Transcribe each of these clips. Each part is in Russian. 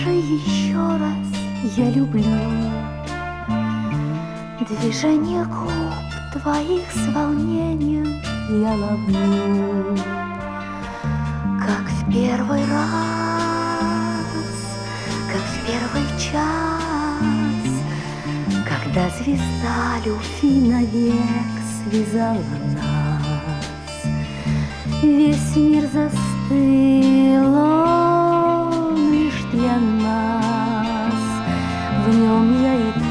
Скажи еще раз, я люблю. Движение губ твоих с волнением я ловлю, как в первый раз, как в первый час, когда звезда любви навек связала нас. Весь мир застыл, он лишь для нас, в нем я и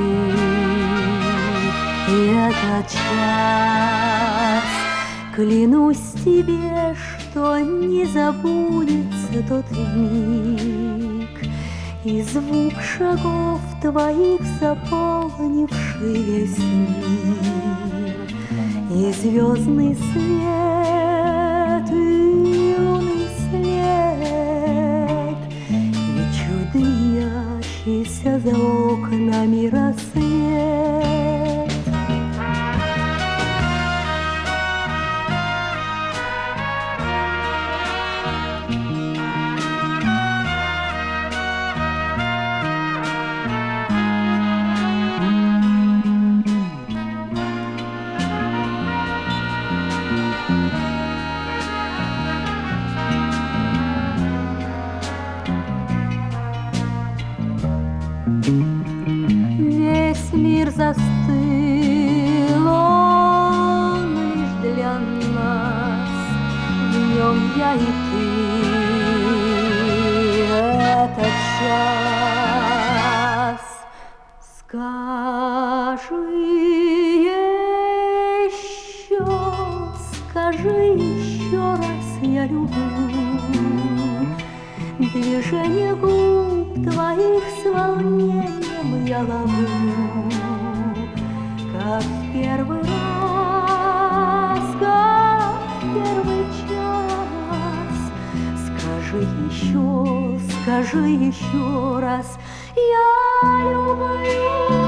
ты, и этот час. Клянусь тебе, что не забудется тот миг, и звук шагов твоих, заполнивший весь мир, и звездный свет, и лунный след, и чудо дымящийся за окнами рассвет. Весь мир застыл, он лишь для нас, в нем я и ты, этот час. Скажи еще раз, я люблю. Движение губ твоих с волнением я ловлю, как в первый раз, как в первый час. Скажи еще раз, я люблю.